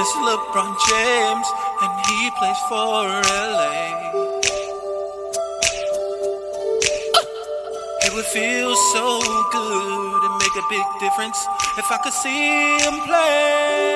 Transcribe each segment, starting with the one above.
is LeBron James, and he plays for LA. It would feel so good and make a big difference if I could see him play.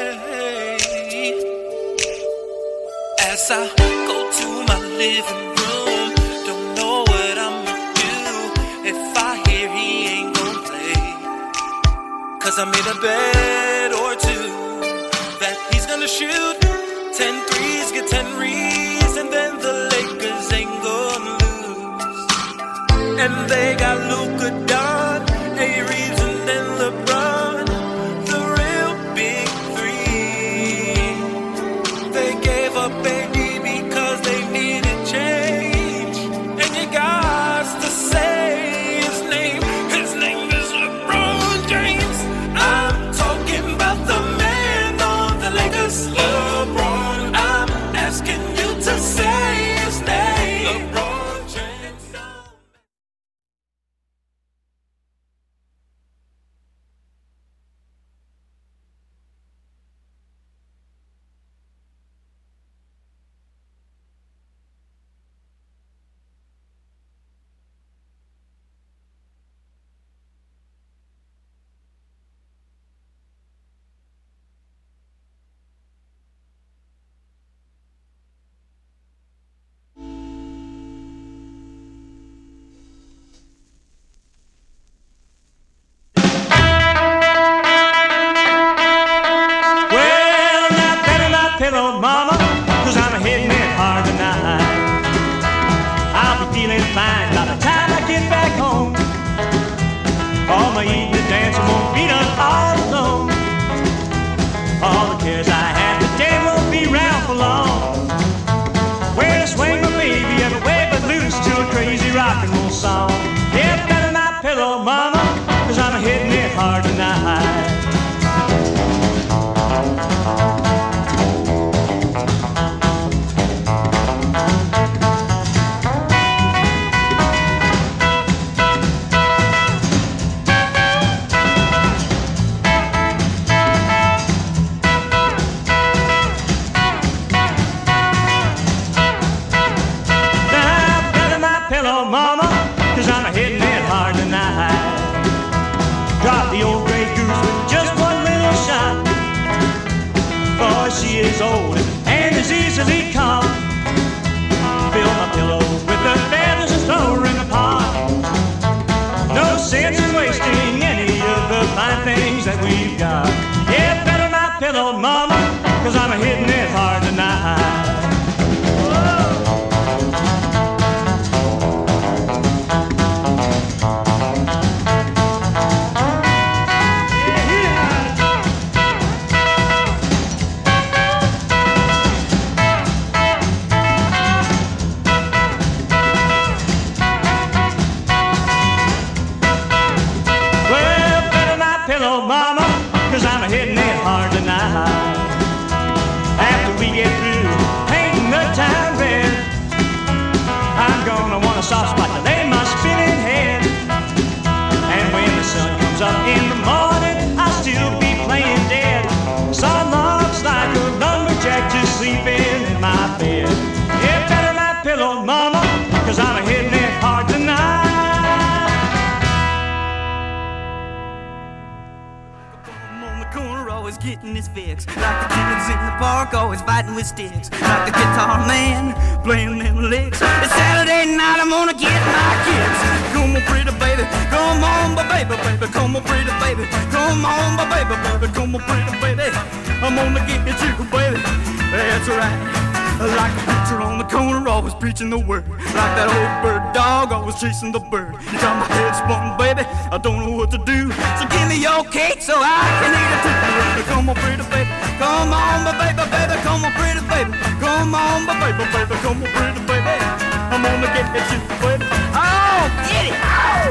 As I go to my living room, don't know what I'ma do if I hear he ain't gon' play. 'Cause I made a bet or two that he's gonna shoot 10 threes, get 10 rees, and then the Lakers ain't gonna lose. And they got Luka, Don, A-Reeves, and then LeBron, the real big three. They gave up AD because they needed change. And you got to say his name is LeBron James. I'm talking about the man on the Lakers, LeBron. I'm asking you to say his name, LeBron James. Mama, 'cause I'm hitting it hard tonight. I'll be feeling fine by the time I get back home. All my eating and dancing won't be done all alone. All the cares I had today won't be round for long. Where to swing my baby and wave it loose to a crazy rock and roll song. Get better my pillow, mama, 'cause I'm hitting it hard tonight. Mama, 'cause I'm hitting it hard tonight. Drop the old gray goose with just one little shot. For she is old and is easily caught. Fill my pillows with the feathers and throw her in the pot. No sense in wasting any of the fine things that we've got. Yeah, better my pillow, mama, 'cause I'm hitting it hard tonight. Mama, 'cause I'm hitting it hard tonight. After we get through painting the town red, I'm gonna want a soft spot to lay my spinning head. And when the sun comes up in the morning, I'll still be playing dead. Sun looks like a lumberjack just sleeping in my bed. Get better my pillow, mama, 'cause I'm hitting it hard tonight. Always getting his fix. Like the kids in the park, always fighting with sticks. Like the guitar man, playing them licks. It's Saturday night, I'm gonna get my kicks. Come on, pretty baby, come on, baby, baby, come on, pretty baby, come on, baby, baby, come on, pretty baby. I'm gonna get you, baby. That's right. Like a preacher on the corner, always preaching the word. Like that old bird dog, always chasing the bird. You got my head spun, baby, I don't know what to do. So give me your cake so I can eat it too. Come on, pretty baby, come on, baby, baby, come on, pretty baby, come on, baby, baby, come on, pretty baby. I'm gonna get you, baby. Oh, get it, oh!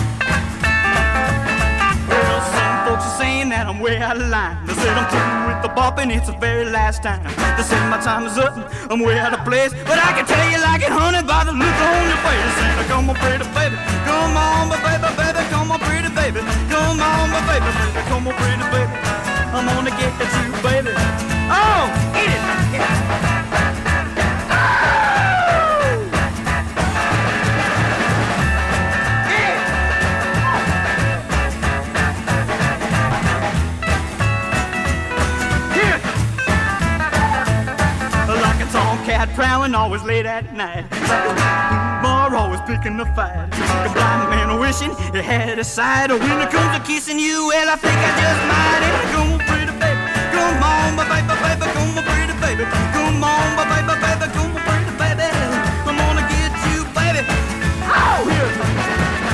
Way out of line. They said I'm through with the bopping, it's the very last time. They say my time is up, I'm way out of place, but I can tell you like it, honey, by the look on your face. Say, come on, pretty baby, come on, my baby, baby, come on, pretty baby, come on, my baby, baby, come on, pretty baby, I'm gonna get at you, baby. Oh, eat it, eat it. Cat prowling always late at night, like a bar always picking a fight, like a blind man wishing he had a sight. When it comes to kissing you, well, I think I just might. Come on, pretty baby, come on, my baby, baby, come on, pretty baby, come on, my baby, baby, come on, pretty baby, I'm gonna get you, baby. Oh, here it comes.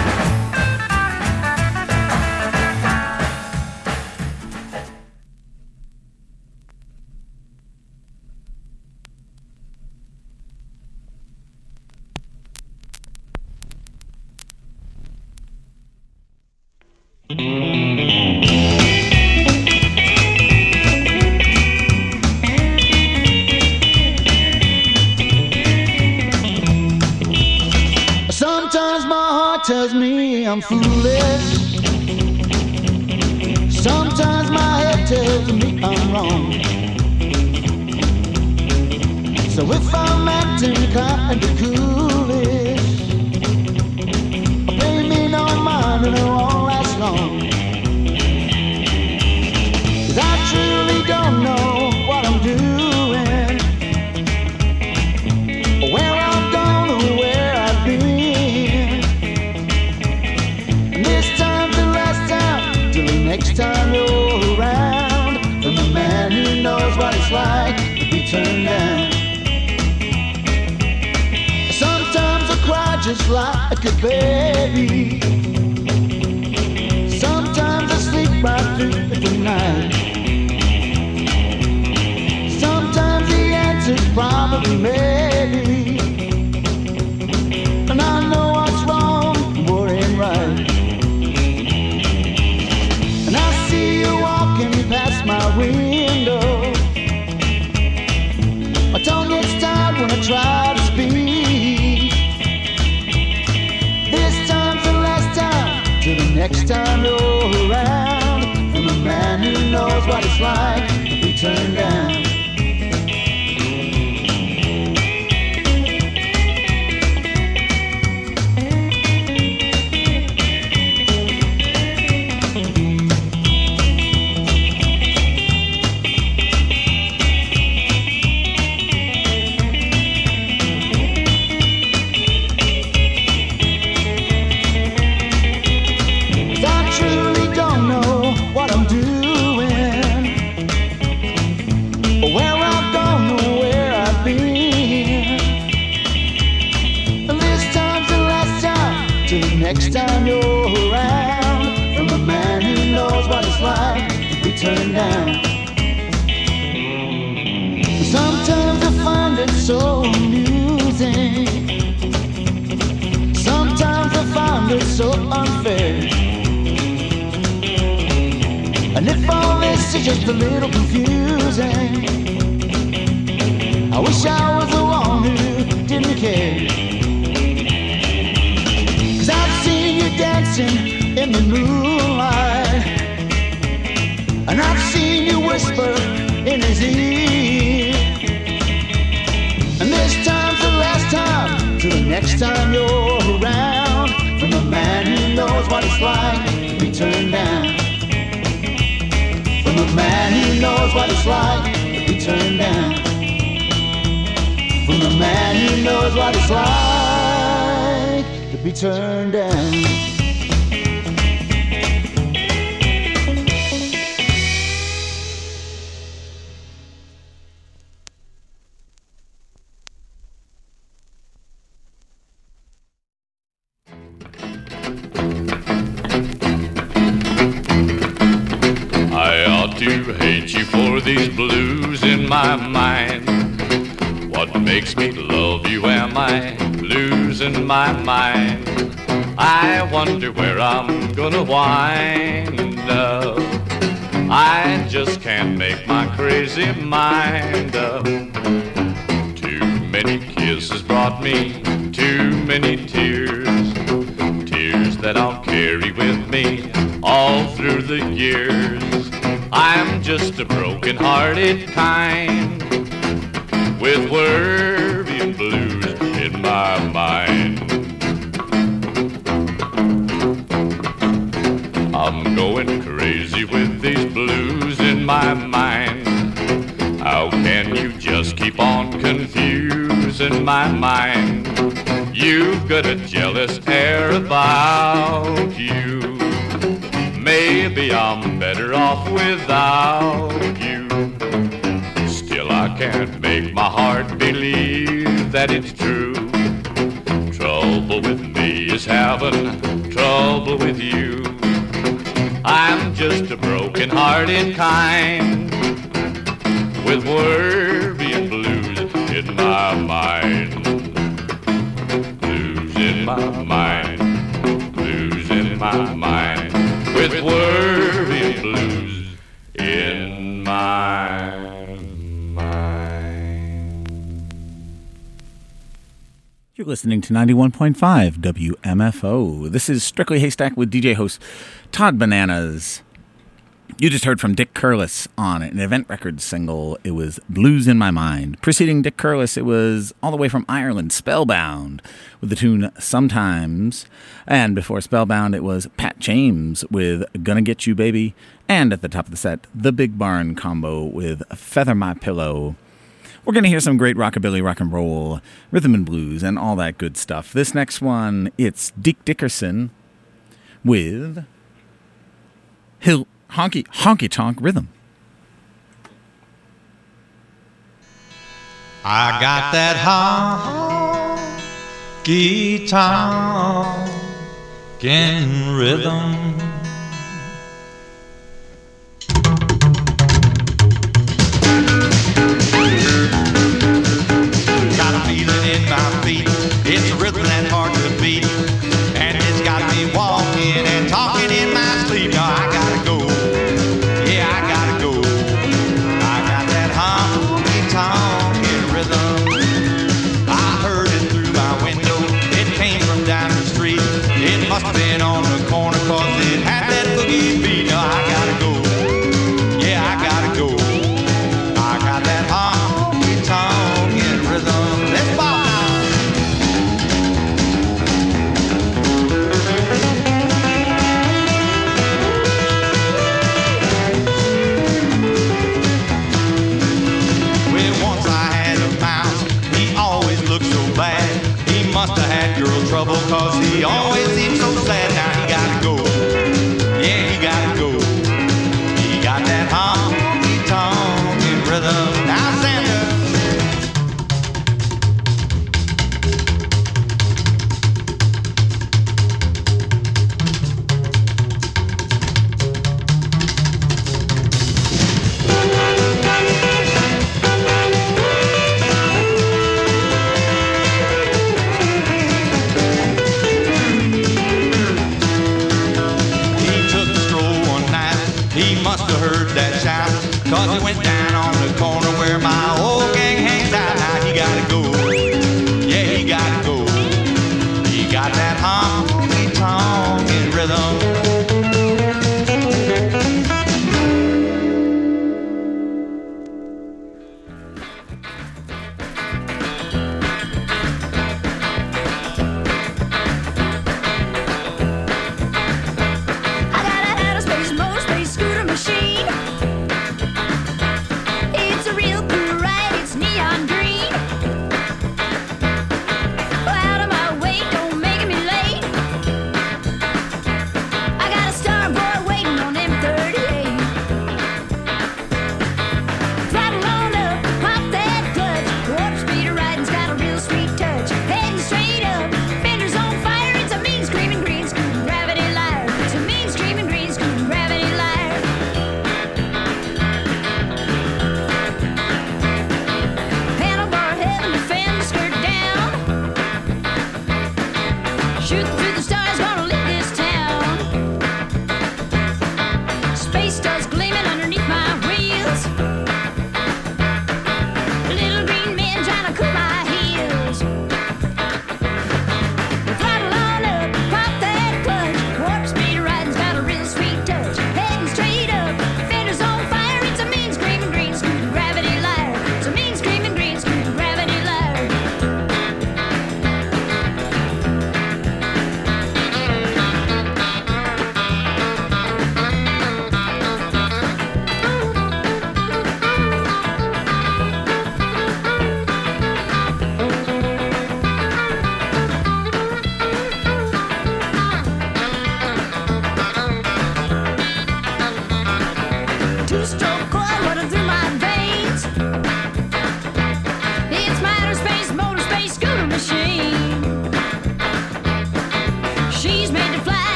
Sometimes my heart tells me I'm foolish. Sometimes my head tells me I'm wrong. So if I'm acting kind of coolish, pay me no mind and it won't last long. 'Cause I truly don't know what I'm doing, where I'm going or where I've been. And this time's the last time, till the next time you're around, from the man who knows what it's like to be turned down. Sometimes I cry just like a baby. Sometimes I sleep right through the night. Sometimes the answer's probably maybe, and I know what's wrong, what ain't right. And I see you walking past my window. My tongue gets tired when I try to speak. This time's the last time, till the next time you're around, from a man who knows what it's like to be turned down. Next time you're around, from a man who knows what it's like to be turned down. Sometimes I find it so amusing. Sometimes I find it so unfair. And if all this is just a little confusing, I wish I was the one who didn't care. Dancing in the moonlight, and I've seen you whisper in his ear. And this time's the last time, till the next time you're around, from a man who knows what it's like to be turned down. From a man who knows what it's like to be turned down. From a man who knows what it's like to be turned down. To hate you for these blues in my mind. What makes me love you? Am I losing my mind? I wonder where I'm gonna wind up. I just can't make my crazy mind up. Too many kisses brought me too many tears. Tears that I'll carry with me all through the years. I'm just a broken-hearted kind, with worry and blues in my mind. I'm going crazy with these blues in my mind. How can you just keep on confusing my mind? You've got a jealous air about you. Maybe I'm better off without you. Still I can't make my heart believe that it's true. Trouble with me is having trouble with you. I'm just a broken-hearted kind, with worry and blues in my mind. Blues in my mind, blues in my mind, with worry and blues in my mind. You're listening to 91.5 WMFO. This is Strictly Haystack with DJ host Todd Bananas. You just heard from Dick Curless on an Event Records single. It was Blues in My Mind. Preceding Dick Curless, it was all the way from Ireland, Spellbound, with the tune Sometimes. And before Spellbound, it was Pat James with Gonna Get You Baby. And at the top of the set, the Big Barn combo with Feather My Pillow. We're going to hear some great rockabilly, rock and roll, rhythm and blues, and all that good stuff. This next one, it's Dick Dickerson with Honky Tonk Rhythm. I got that honky tonk rhythm. Got a feeling in my feet. It's a rhythm that's hard to beat, and it's got me walking and talking in my sleep. Now I gotta go. Yeah, I gotta go. I got that honky-tonk rhythm. I heard it through my window. It came from down the street. It must have been on the corner, 'cause it had that boogie beat. Now I gotta go. Yeah, I gotta go. I got that honky-tonk rhythm. Let's ball now. He must have had girl trouble, 'cause he always seems so sad. Now he gotta go. Yeah, he gotta go. He got that honky-tonk rhythm. Now Sandra. Must have heard that shout, 'cause he went down on the corner where my old gang hangs out. Now he gotta go. Yeah, he gotta go. He got that honky-tonk rhythm. Space stars gleaming under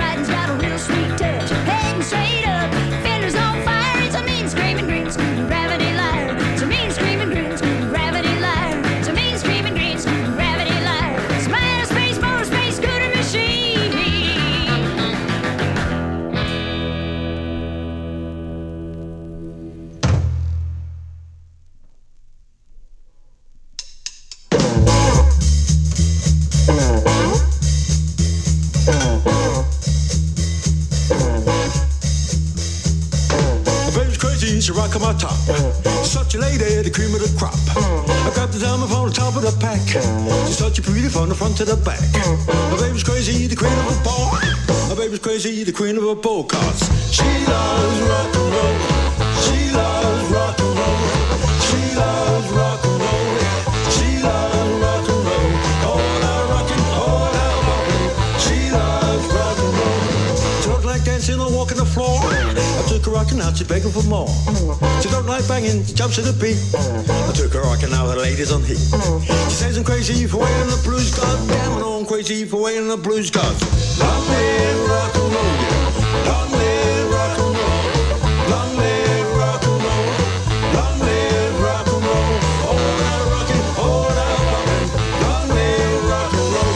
riding's got a real sweet touch. Heading straight up, fenders on fire. It's a mean screaming green screwed gravity liar. It's a mean screaming green screwed gravity liar. It's a mean screaming green screwed gravity liar. It's mine a space motor space scooter machine. She rock on my top. She's such a lady, the cream of the crop. I grabbed the diamond from the top of the pack. She's such a beauty from the front to the back. My baby's crazy, the queen of a ball. My baby's crazy, the queen of a ball. Cause she loves rock and roll. She loves rock and roll. She loves rock and roll. She loves rock and roll. All out rockin', all out rockin'. She loves rock and roll. She don't like dancing or walking the floor. I took her rockin' out, she's begging for more. She don't like banging, she jumps to the beat. I took her rockin' out, her ladies on heat. She says I'm crazy for wailing the blues, God damn it, I'm crazy for wailing the blues, God. Long live rock and roll, yeah. Long live rock and roll. Long live rock and roll. Long live rock and roll. All out rockin', all out rockin'. Long live rock and roll.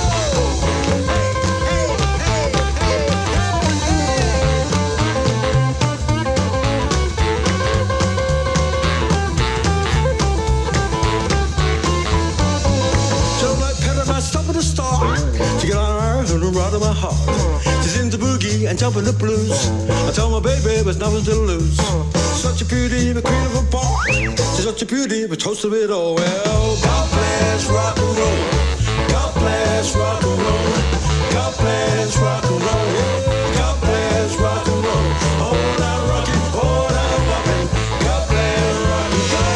Stop at the start. She get on her and run out of my heart. She's into boogie and jumping the blues. I tell my baby there's nothing to lose. Such a beauty, the queen of a bar. She's such a beauty, but toast of it all. Well, God bless rock and roll. God bless rock and roll. God bless rock and roll. God bless rock and roll. All out rockin', all out rockin'. God bless rock and roll.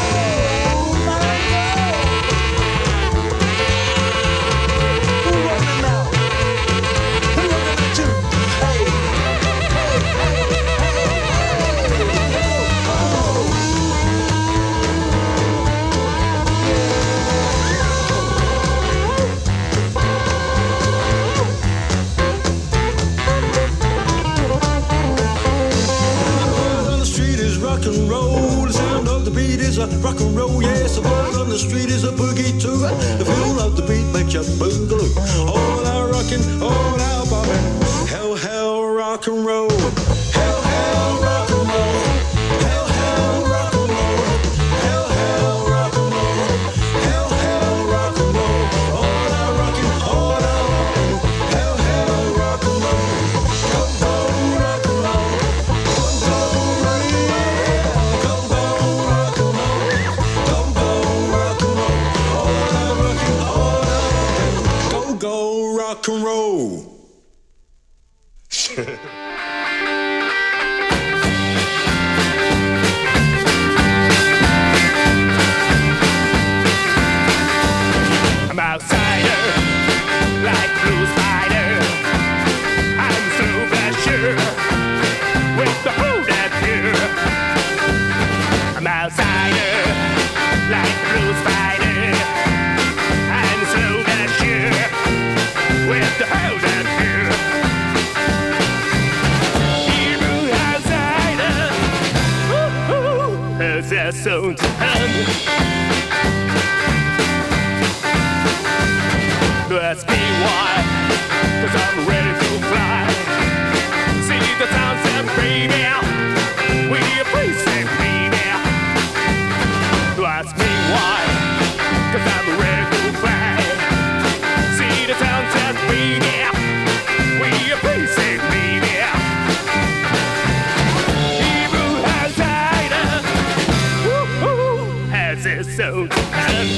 Rock and roll, the sound of the beat is a rock and roll, yes. The word on the street is a boogie too. The feel of the beat makes you boogaloo. All out rockin', all out boppin'. Hell, hell, rock and roll. Hell, hell, rock and roll. Hell, hell, rock and roll. Hell, hell, rock and roll. Hell, hell, rock and roll. All out rockin', all out boppin'. Hell, hell, rock and roll. Go, go, rock and roll. Go, go, rock and roll. Rock and roll. I'm outsider, like blues fighter. I'm so sure with the whole that pure. I'm outsider, like blues fighter. I'm so sure with the whole that pure. Hebrew outsider, as their soul to hand. Ask me why, 'cause I'm ready to fly. See the sounds and baby, we appreciate baby. Ask me why, 'cause I'm ready to fly. See the sounds and baby, we appreciate baby. Hebrew outsider, has his own hand.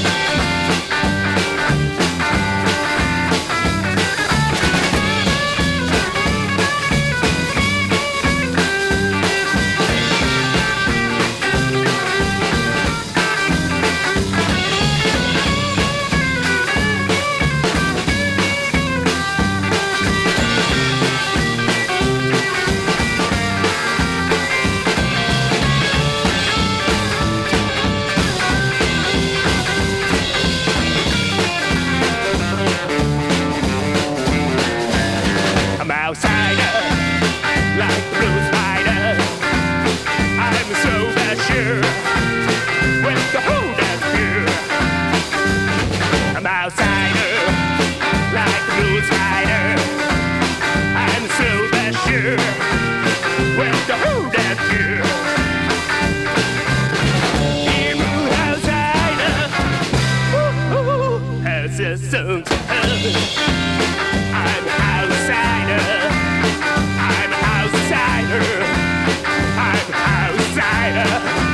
outsider, like blues fighter. I'm so bad sure with the whole that's pure. I'm outsider, like blues fighter. I'm so bad sure with the whole that's pure. I'm outsider. I'm outsider. I'm outsider.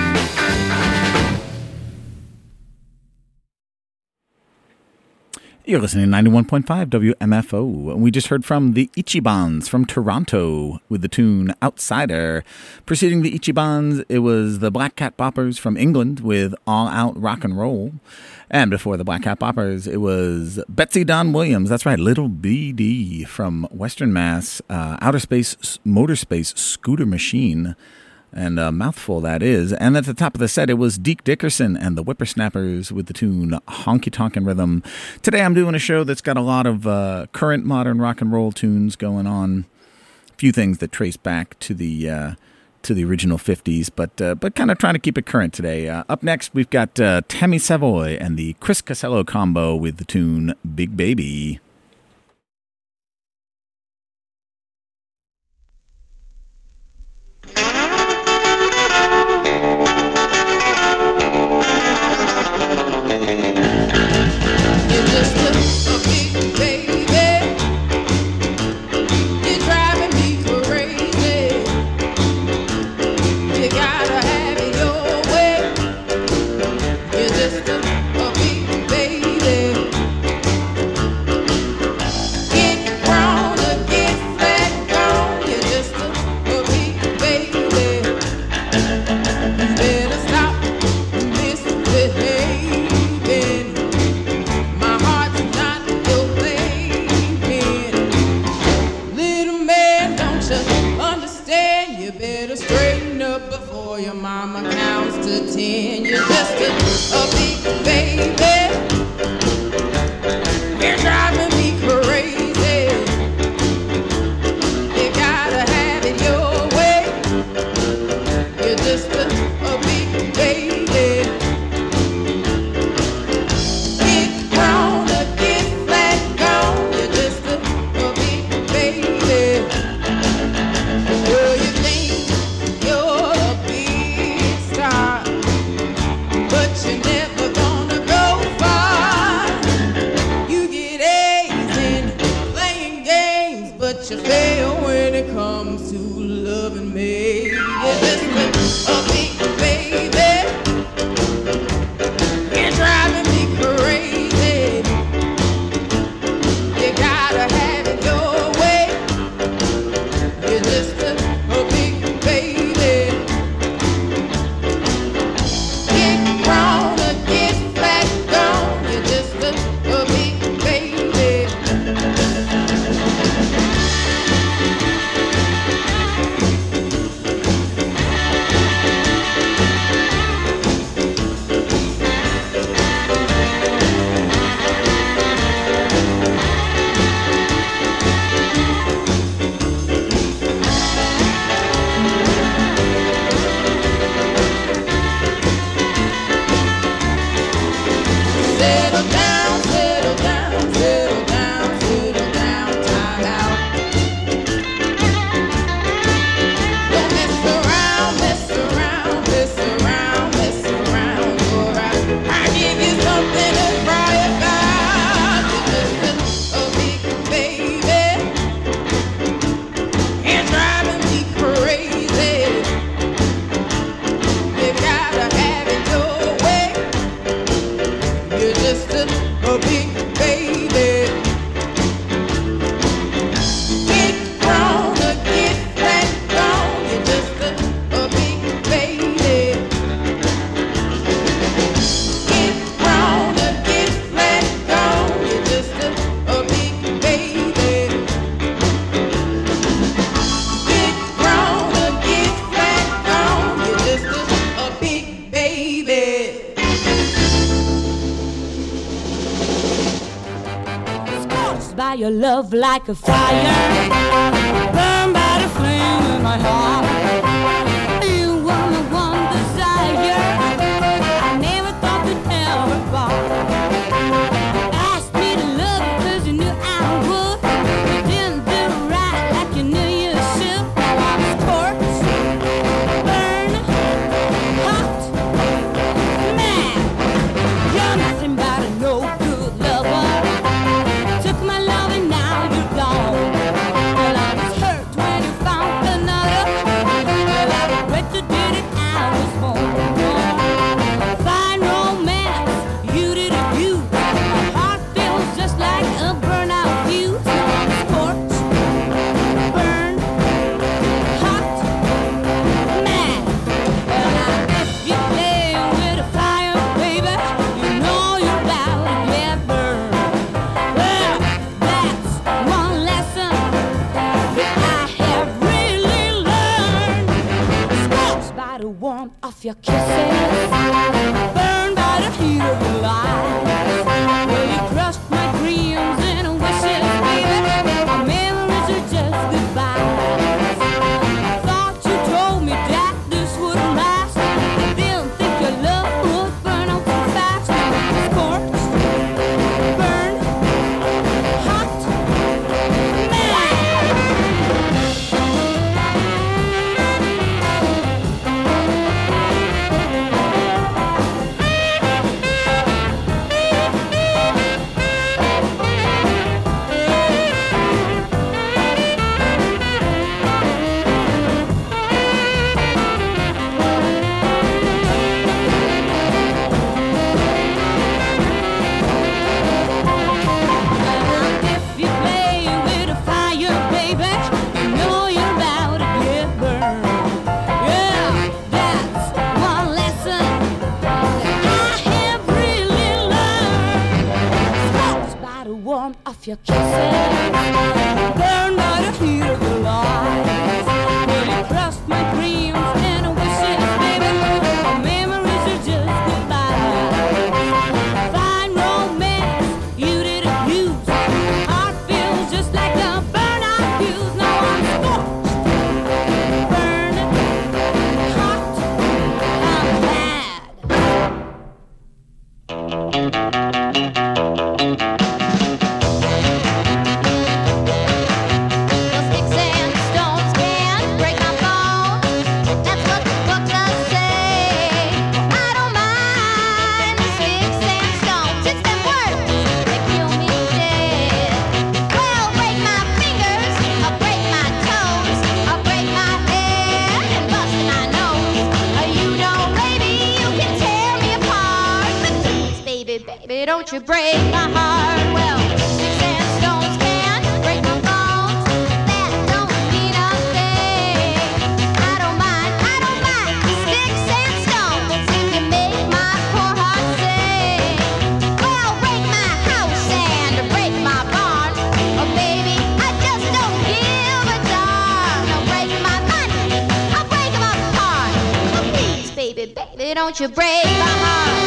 You're listening to 91.5 WMFO. We just heard from the Ichibans from Toronto with the tune Outsider. Preceding the Ichibans, it was the Black Cat Boppers from England with All Out Rock and Roll. And before the Black Cat Boppers, it was Betsy Dawn Williams. That's right, Little BD from Western Mass, Outer Space Motor Space Scooter Machine. And a mouthful that is. And at the top of the set, it was Deke Dickerson and the Whippersnappers with the tune Honky Tonkin' Rhythm. Today I'm doing a show that's got a lot of current modern rock and roll tunes going on. A few things that trace back to the original 50s, but kind of trying to keep it current today. Up next, we've got Tammy Savoy and the Chris Casello combo with the tune Big Baby. Your love like a fire, burn off your kisses, burned by the heat of your lies. Well, you crushed my dreams and wishes, baby. My memories are just goodbyes. Thought you told me that this would last. Didn't think your love would burn out so fast. Scorched, burned, hot, off your kisses, burned by the heat of your lies. Well, you crushed my dreams and wishes, baby. My memories are just goodbyes. Fine romance, you didn't use. Heart feels just like a burnout fuse. Now I'm scorched, burned, hot, I'm mad. Don't you break my heart? Well, sticks and stones can break my bones. That don't mean a thing. I don't mind sticks and stones if you make my poor heart sing. Well, break my house and break my barn. Oh, baby, I just don't give a darn. I'll break my money, I'll break them apart. Oh, please, baby, don't you break my heart?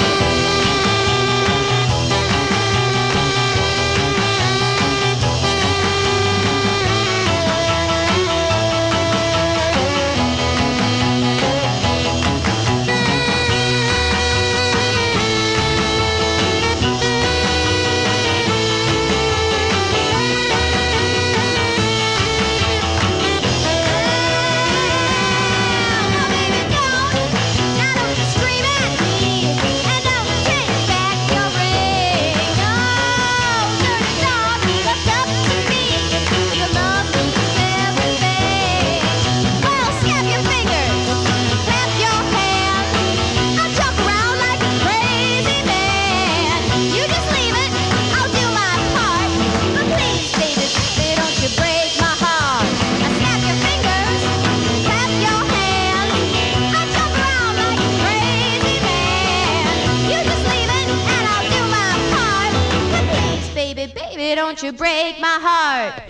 Don't you break my heart?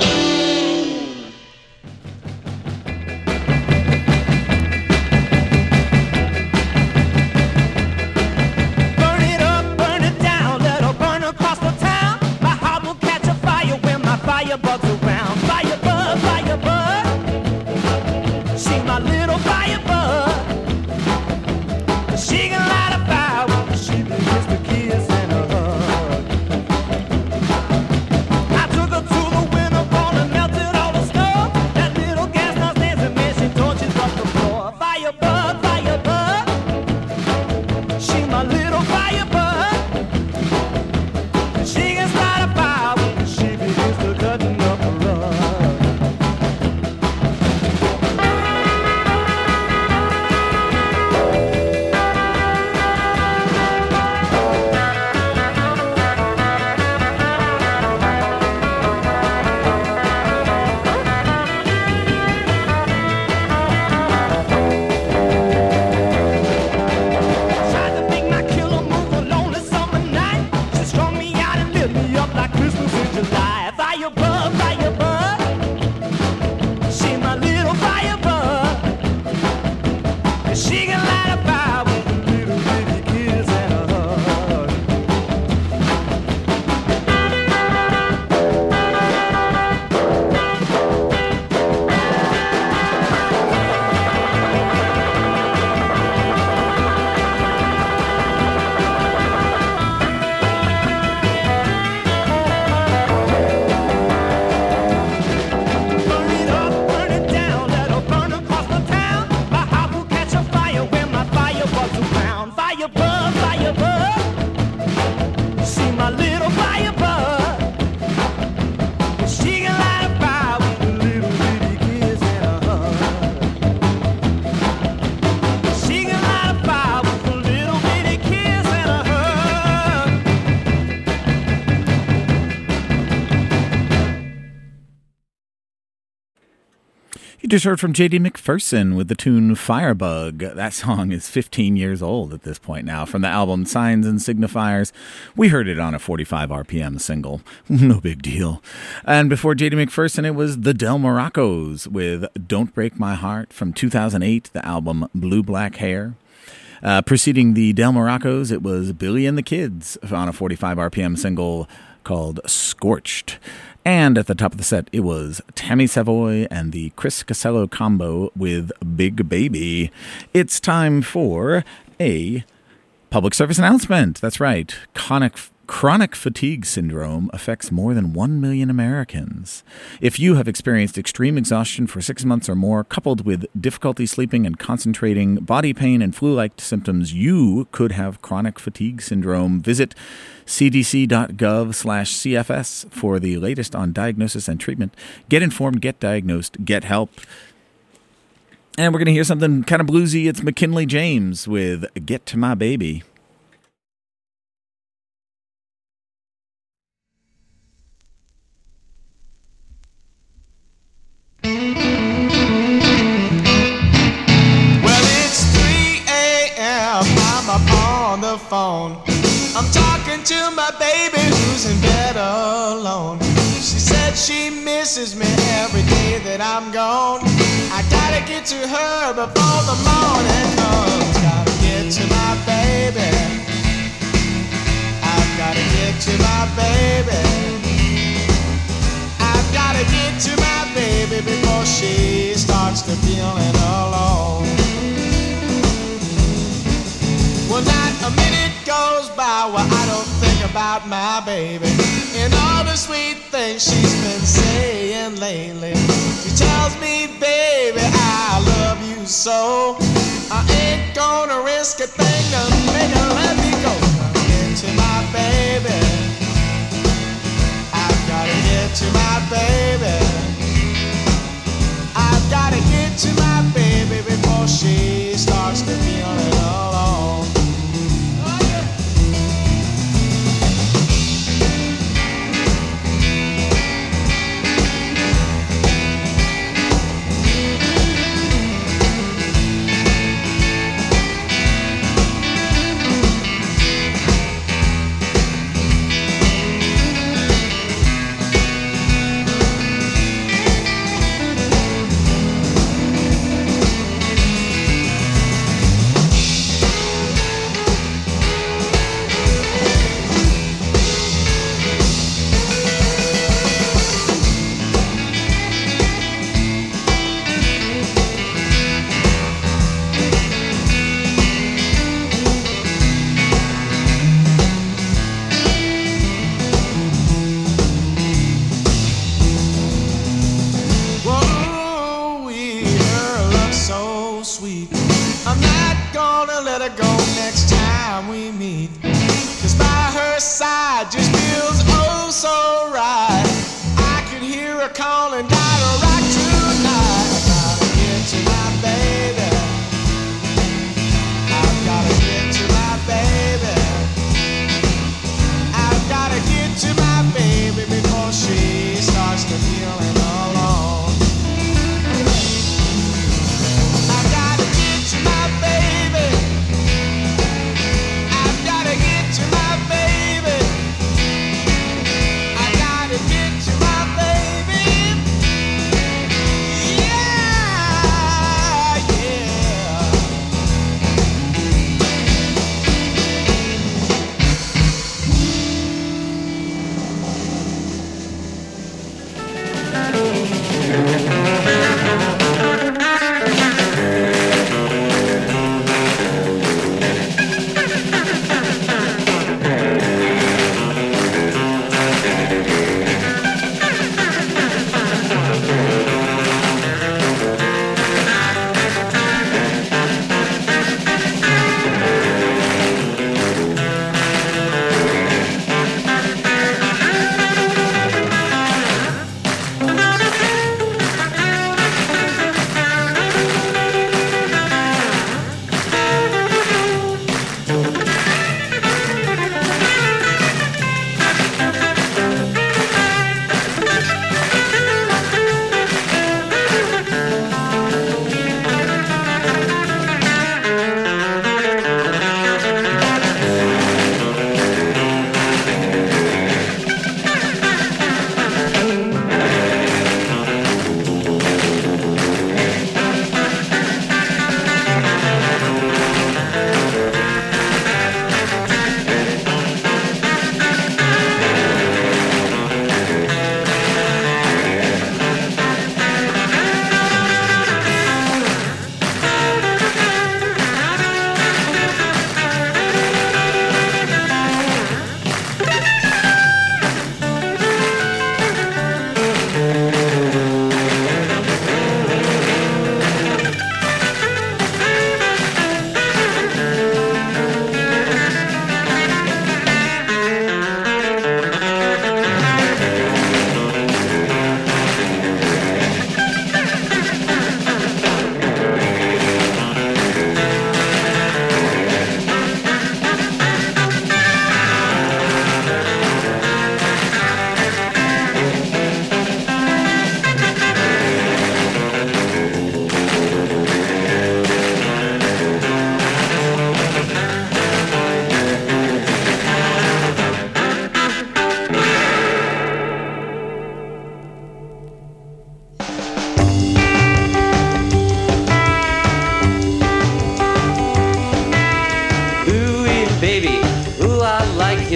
Burn it up, burn it down, let it burn across the town. My heart will catch a fire when my firebug's around. Firebug, firebug, she's my little firebug. She can light a fire when she begins to kiss and a hug. I took her to the winter bar. You just heard from J.D. McPherson with the tune Firebug. That song is 15 years old at this point now. From the album Signs and Signifiers, we heard it on a 45 RPM single. No big deal. And before J.D. McPherson, it was the Del Morocco's with Don't Break My Heart from 2008, the album Blue Black Hair. Preceding the Del Morocco's, it was Billy and the Kids on a 45 RPM single called Scorched. And at the top of the set, it was Tammy Savoy and the Chris Casello combo with Big Baby. It's time for a public service announcement. That's right. Chronic fatigue syndrome affects more than 1 million Americans. If you have experienced extreme exhaustion for 6 months or more, coupled with difficulty sleeping and concentrating, body pain, and flu-like symptoms, you could have chronic fatigue syndrome. Visit cdc.gov/CFS for the latest on diagnosis and treatment. Get informed, get diagnosed, get help. And we're going to hear something kind of bluesy. It's McKinley James with Get to My Baby. Well, it's 3 a.m. I'm up on the phone. I'm talking to my baby who's in bed alone. She said she misses me every day that I'm gone. I gotta get to her before the morning comes. Gotta get to my baby. I've gotta get to my baby. I've gotta get to my baby before she starts to feeling alone. Well, not a minute goes by where I don't think about my baby and all the sweet things she's been saying lately. She tells me, baby, I love you so. I ain't gonna risk a thing to make her let me go. Gotta get to my baby. I've gotta get to my baby. I've gotta get to my baby before she starts to feel it alone.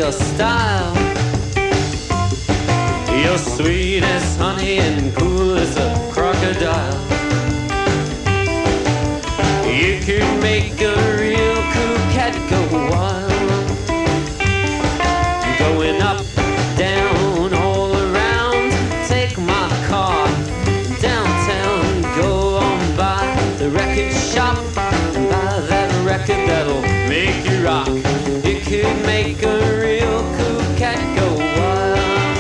your style. You're sweet as honey and cool as a crocodile. You could make a real cool cat go wild. Going up, down, all around. Take my car downtown. Go on by the record shop and buy that record that'll make you rock. You could make a real cool cat go wild.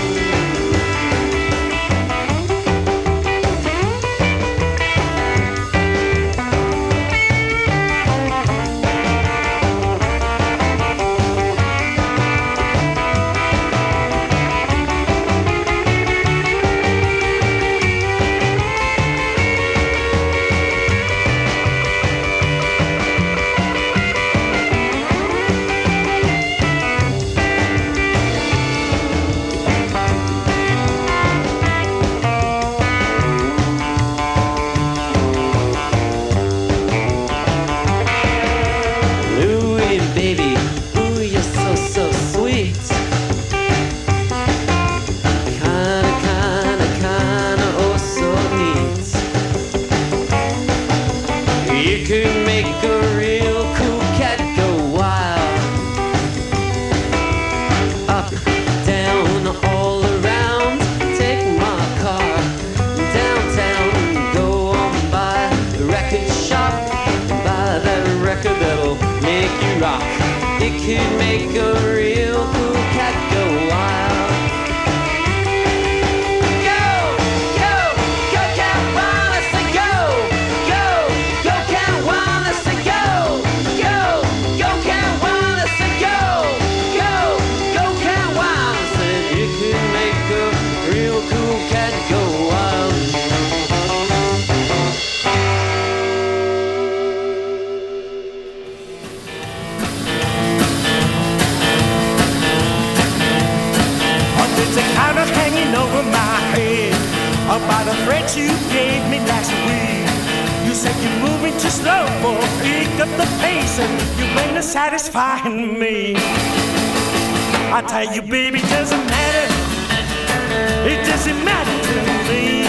It could make a real cool cat go wild. Go, go, go cat wild, let's say go. Go, go cat wild, let's say go. Go, go cat wild, let's say go. Go, go cat wild, I said it could make a real cool cat go wild. Over my head about a threat you gave me last week. You said you're moving too slow, boy. Pick up the pace and you ain't not satisfying me. I tell you, baby, it doesn't matter. It doesn't matter to me.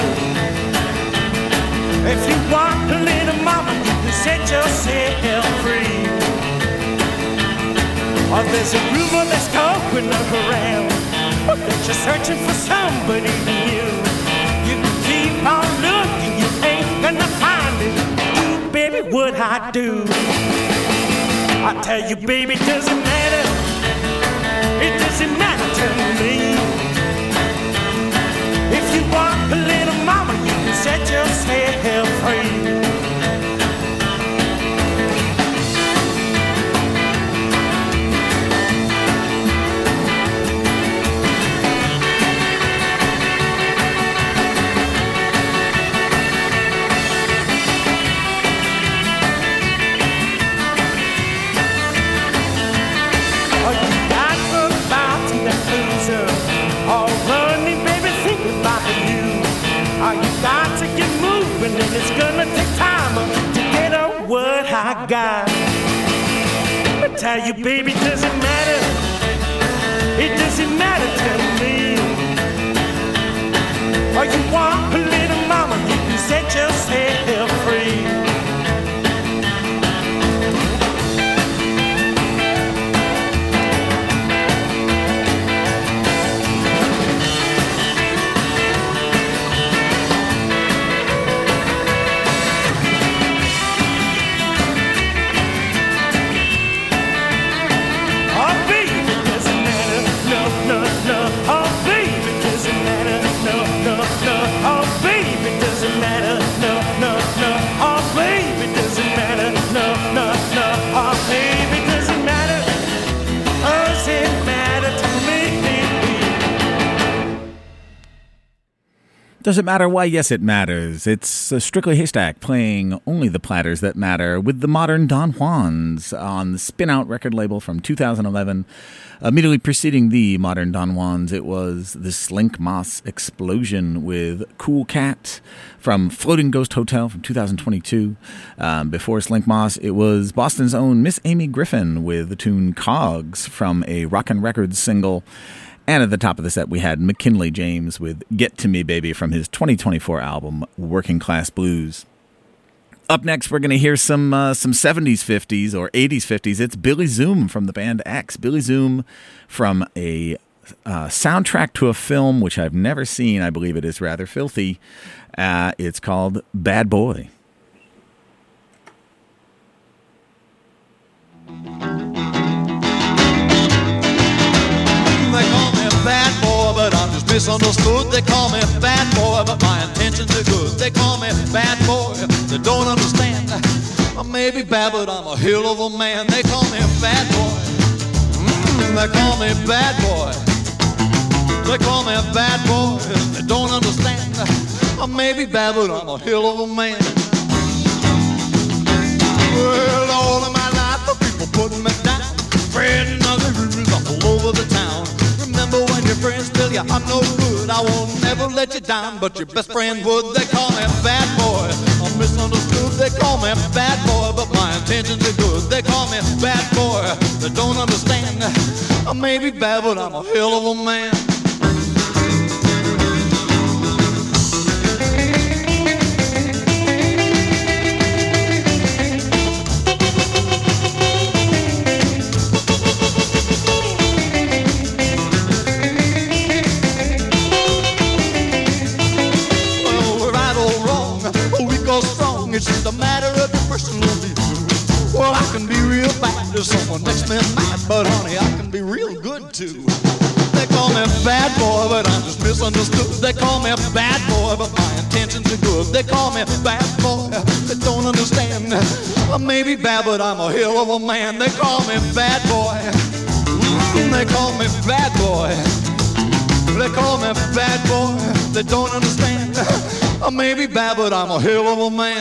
If you want a little mama, you can set yourself free. Oh, there's a rumor that's going around that you're searching for somebody new. You can keep on looking, you ain't gonna find it. Ooh, baby, what I do? I tell you, baby, it doesn't matter. It doesn't matter to me. If you want a little mama, you can set yourself free. And it's gonna take time to get on what I got. I tell you, baby, it doesn't matter. It doesn't matter to me. Or you want a little mama, you can set yourself free. Oh, baby, doesn't matter, no, no. Does it matter? Why, yes, it matters. It's Strictly Haystack playing only the platters that matter with the modern Don Juans on the Spin Out record label from 2011. Immediately preceding the modern Don Juans, it was the Slink Moss Explosion with Cool Cat from Floating Ghost Hotel from 2022. Before Slink Moss, it was Boston's own Miss Amy Griffin with the tune Cogs from a Rockin' Records single. And at the top of the set, we had McKinley James with Get To Me Baby from his 2024 album, Working Class Blues. Up next, we're going to hear some 70s 50s or 80s 50s. It's Billy Zoom from the band X. Billy Zoom from a soundtrack to a film which I've never seen. I believe it is rather filthy. It's called Bad Boy. They call me a bad boy, but I'm just misunderstood. They call me a bad boy, but my intentions are good. They call me a bad boy, they don't understand. I may be bad, but I'm a hell of a man. They call me a bad boy. They call me a bad boy. They call me a bad boy, they don't understand. I may be bad, but I'm a hell of a man. Well, all of my life, the people putting me down, spreading other rumors all over the town. Remember when your friends tell you I'm no good, I will never let you down, but your best friend would. They call me a bad boy, I'm misunderstood. They call me a bad boy, but my intentions are good. They call me a bad boy, they don't understand. I may be bad, but I'm a hell of a man. It's just a matter of your personal view. Well, I can be real bad if someone makes me mad, but honey, I can be real good too. They call me a bad boy, but I'm just misunderstood. They call me a bad boy, but my intentions are good. They call me a bad boy, they don't understand. I may be bad, but I'm a hell of a man. They call me a bad boy. They call me bad boy. They call me a bad boy, they don't understand. I may be bad, but I'm a hell of a man.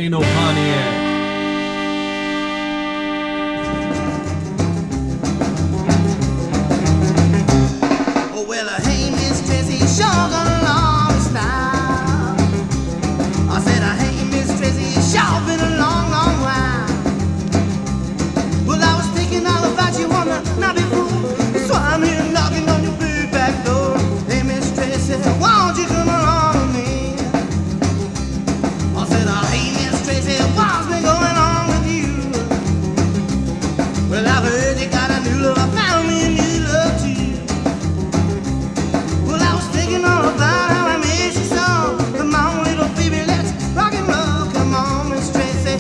Ain't no Pontiac. Oh, well, hey, Miss Tracy, sure gonna long style. I said, hey, Miss Tracy, sure been a long, long while. Well, I was thinking all about you on the night before, so I'm here knocking on your big back door. Hey, Miss Tracy, won't you come along with me? I said, hey, Miss Tracy, what's been going on with you? Well, I've heard you got a new love, I found me a new love too. Well, I was thinking all about how I miss you so. Come on, little baby, let's rock and roll. Come on, Miss Tracy.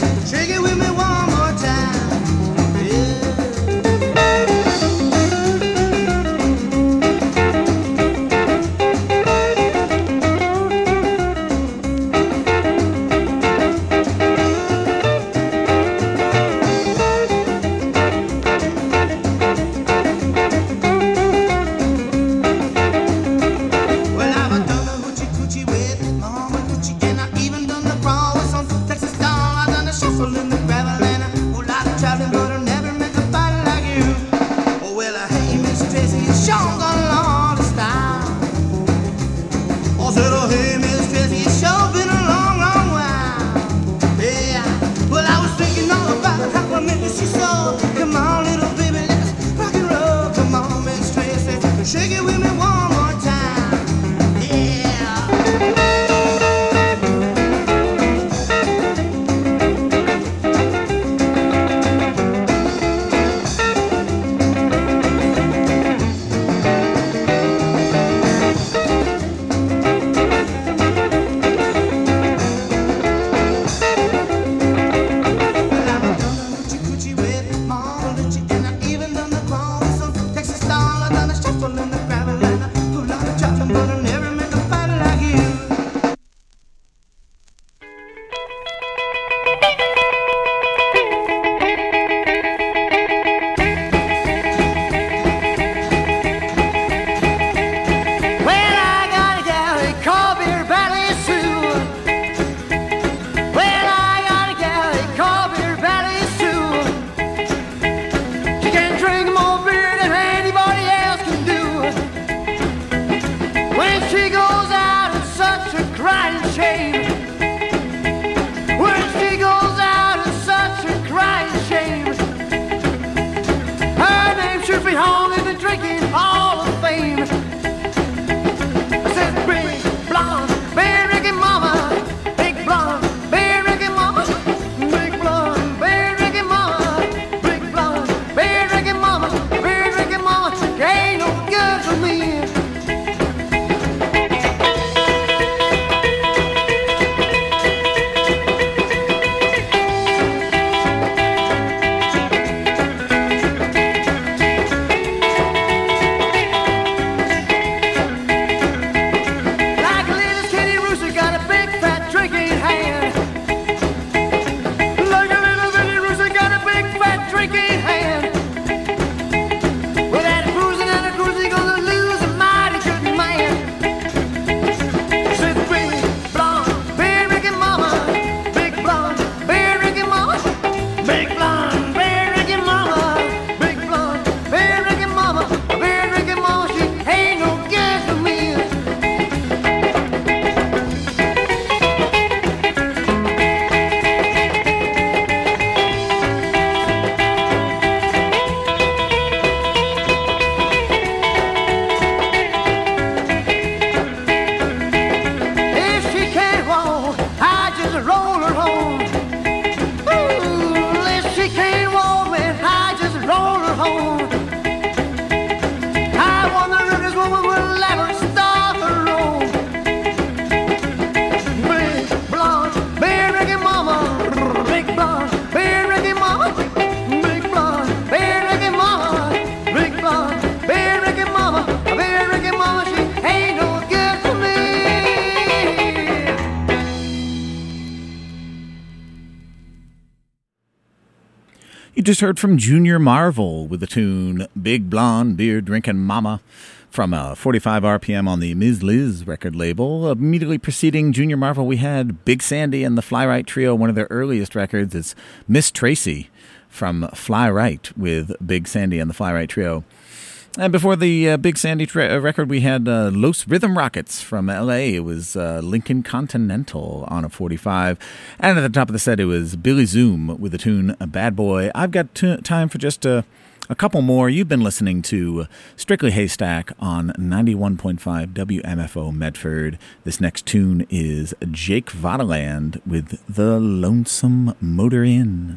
You just heard from Junior Marvel with the tune Big Blonde Beer Drinking Mama from 45 RPM on the Ms. Liz record label. Immediately preceding Junior Marvel, we had Big Sandy and the Fly Right Trio. One of their earliest records is Miss Tracy from Fly Right with Big Sandy and the Fly Right Trio. And before the Big Sandy record, we had Los Rhythm Rockets from L.A. It was Lincoln Continental on a 45. And at the top of the set, it was Billy Zoom with the tune Bad Boy. I've got time for just a couple more. You've been listening to Strictly Haystack on 91.5 WMFO Medford. This next tune is Jake Vaterland with The Lonesome Motor Inn.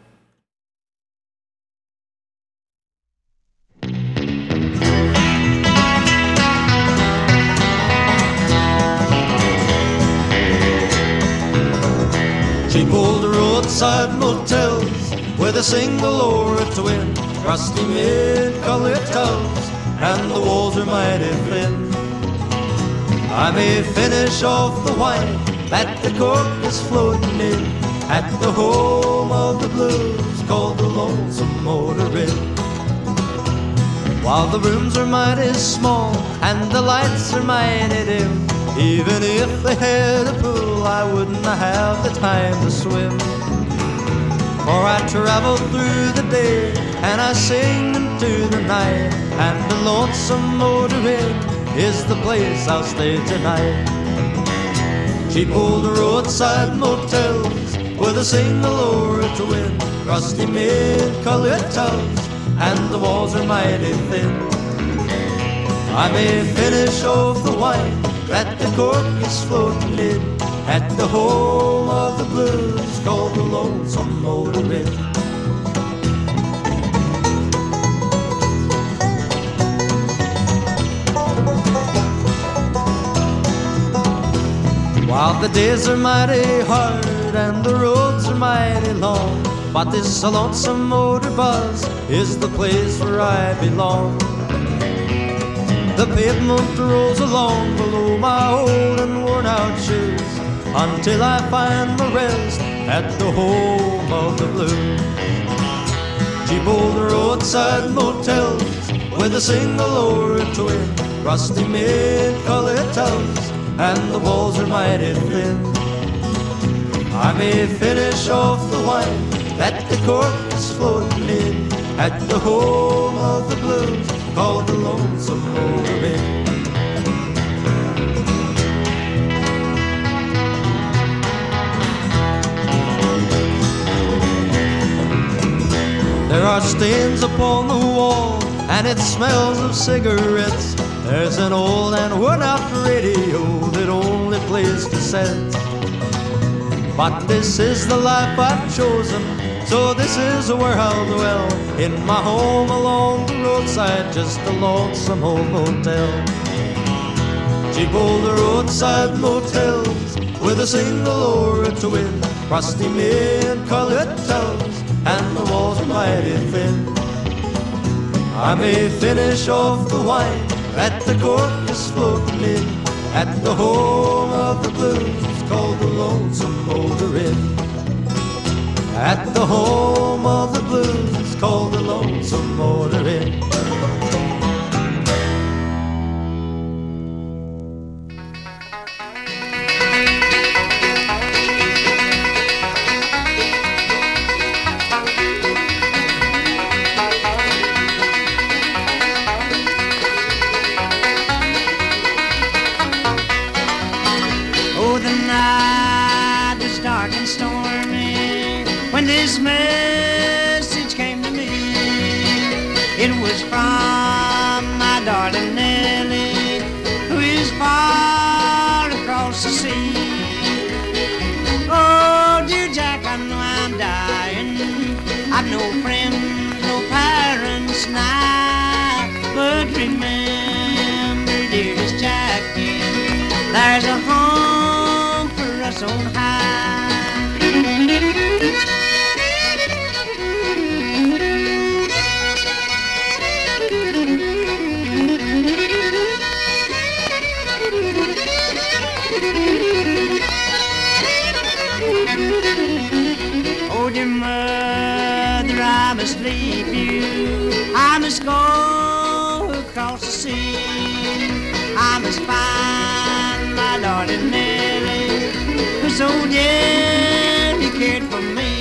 Cheap old roadside motels with a single or a twin, rusty mid-colored tubs, and the walls are mighty thin. I may finish off the wine that the cork is floating in at the home of the blues called the Lonesome Motor Inn. While the rooms are mighty small and the lights are mighty dim, even if they had a pool, I wouldn't have the time to swim. For I travel through the day and I sing into the night, and the Lonesome Motor Inn is the place I'll stay tonight. Cheap old roadside motels with a single or a twin, rusty mid-colored tubs, and the walls are mighty thin. I may finish off the wine that the cork is floating in at the home of the blues called the Lonesome Motor Inn. While the days are mighty hard and the roads are mighty long, but this Lonesome Motor Buzz is the place where I belong. The pavement rolls along below my old and worn out shoes until I find the rest at the home of the blues. Cheap old roadside motels with a single or a twin, rusty mid-colored tubs, and the walls are mighty thin. I may finish off the wine that the cork is floating in at the home of the blues called the Lonesome Motor Inn. There are stains upon the wall and it smells of cigarettes. There's an old and worn out radio that only plays cassettes. But this is the life I've chosen, so this is where I'll dwell, in my home along the roadside, just a lonesome old motel. Cheap old roadside motels with a single or a twin, rusty mid-colored tubs, and the walls are mighty thin. I may finish off the wine that the cork is floating in at the home of the blues called the Lonesome Motor Inn. At the home of the blues called the Lonesome Motor Inn. Oh, the night was dark and stormy when this message came to me. It was from my darling Nellie, who is far across the sea. Oh, dear Jack, I know I'm dying. I've no friends, no parents now. But remember, dearest Jackie, there's a home for us on high. Oh, dear mother Later I must leave you. I must go across the sea. I must find my darling Nellie, who's so dear, he cared for me.